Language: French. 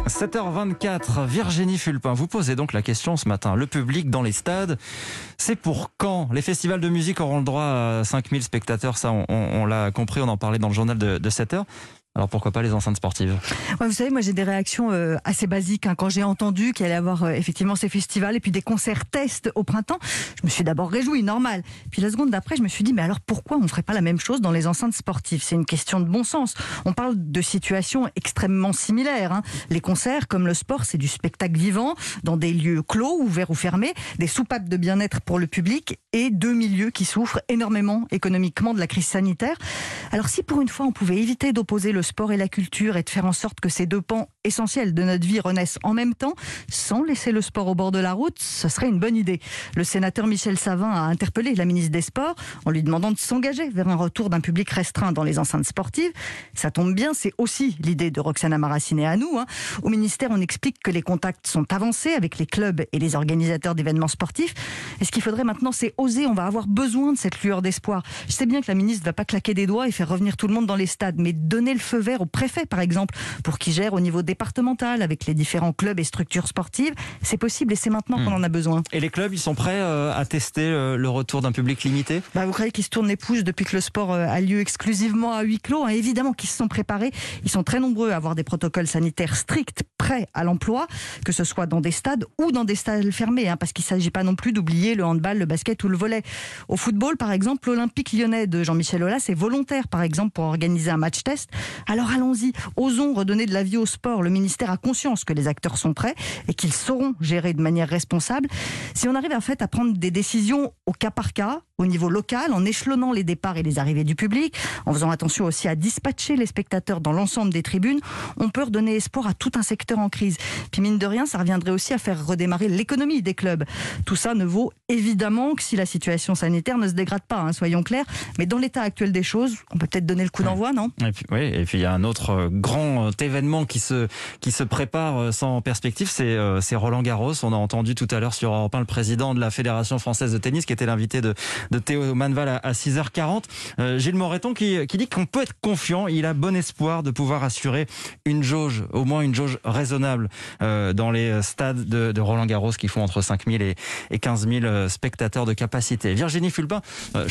7h24, Virginie Fulpin, vous posez donc la question ce matin. Le public dans les stades, c'est pour quand? Les festivals de musique auront le droit à 5000 spectateurs, ça on l'a compris, on en parlait dans le journal de 7h. Alors pourquoi pas les enceintes sportives? Ouais, vous savez, moi j'ai des réactions assez basiques quand j'ai entendu qu'il allait y avoir effectivement ces festivals et puis des concerts tests au printemps. Je me suis d'abord réjouie, normal. Puis la seconde d'après, je me suis dit, mais alors pourquoi on ne ferait pas la même chose dans les enceintes sportives? C'est une question de bon sens. On parle de situations extrêmement similaires. Les concerts, comme le sport, c'est du spectacle vivant dans des lieux clos, ouverts ou fermés, des soupapes de bien-être pour le public et deux milieux qui souffrent énormément économiquement de la crise sanitaire. Alors si pour une fois on pouvait éviter d'opposer le sport et la culture et de faire en sorte que ces deux pans essentiels de notre vie renaissent en même temps, sans laisser le sport au bord de la route, ce serait une bonne idée. Le sénateur Michel Savin a interpellé la ministre des Sports en lui demandant de s'engager vers un retour d'un public restreint dans les enceintes sportives. Ça tombe bien, c'est aussi l'idée de Roxana Maracineanu à nous. Au ministère, on explique que les contacts sont avancés avec les clubs et les organisateurs d'événements sportifs. Et ce qu'il faudrait maintenant, c'est oser. On va avoir besoin de cette lueur d'espoir. Je sais bien que la ministre ne va pas claquer des doigts et faire revenir tout le monde dans les stades, mais donner le feu vert au préfet, par exemple, pour qu'il gère au niveau départemental avec les différents clubs et structures sportives. C'est possible et c'est maintenant qu'on en a besoin. Et les clubs, ils sont prêts à tester le retour d'un public limité? Vous croyez qu'ils se tournent les pouces depuis que le sport a lieu exclusivement à huis clos? Évidemment qu'ils se sont préparés. Ils sont très nombreux à avoir des protocoles sanitaires stricts, prêts à l'emploi, que ce soit dans des stades ou dans des stades fermés, parce qu'il ne s'agit pas non plus d'oublier le handball, le basket ou le volley. Au football, par exemple, l'Olympique lyonnais de Jean-Michel Aulas est volontaire, par exemple, pour organiser un match test. Alors allons-y, osons redonner de la vie au sport. Le ministère a conscience que les acteurs sont prêts et qu'ils sauront gérer de manière responsable. Si on arrive en fait à prendre des décisions au cas par cas, au niveau local, en échelonnant les départs et les arrivées du public, en faisant attention aussi à dispatcher les spectateurs dans l'ensemble des tribunes, on peut redonner espoir à tout un secteur en crise. Puis mine de rien, ça reviendrait aussi à faire redémarrer l'économie des clubs. Tout ça ne vaut évidemment que si la situation sanitaire ne se dégrade pas, soyons clairs. Mais dans l'état actuel des choses, on peut peut-être donner le coup d'envoi, non? Et puis il y a un autre grand événement qui se prépare sans perspective, c'est Roland Garros. On a entendu tout à l'heure sur Europe 1 le président de la Fédération française de tennis qui était l'invité de Théo Manval à 6h40. Gilles Moreton qui dit qu'on peut être confiant, il a bon espoir de pouvoir assurer une jauge, au moins une jauge raisonnable dans les stades de Roland Garros qui font entre 5000 et 15 000 spectateurs de capacité. Virginie Fulpin,